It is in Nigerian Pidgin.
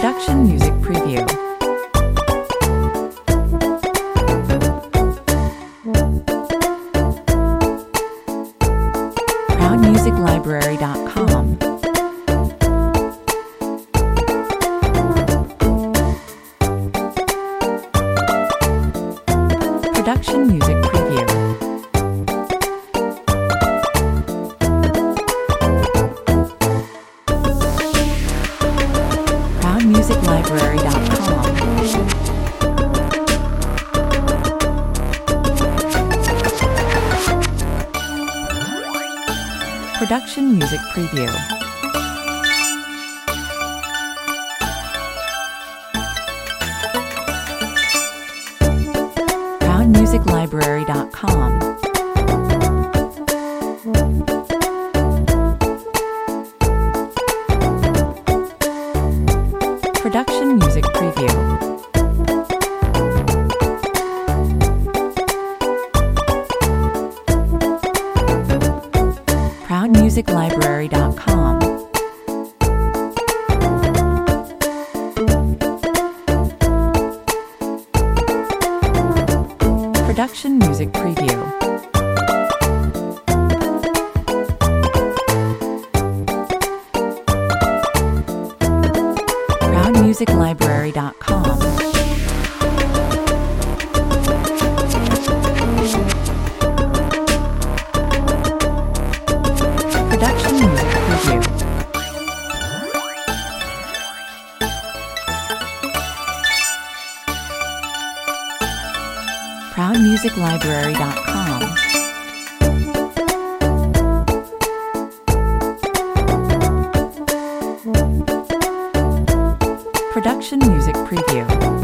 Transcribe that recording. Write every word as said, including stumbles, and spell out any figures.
Production Music Preview. proud music library dot com. Production Music Preview. proud music library dot com. Production Music Preview. proud music library dot com. Production Music Preview. proud music library dot com. Production Music Preview. proud music library dot com. Production Music Preview. proud music library dot com. Production Music Preview.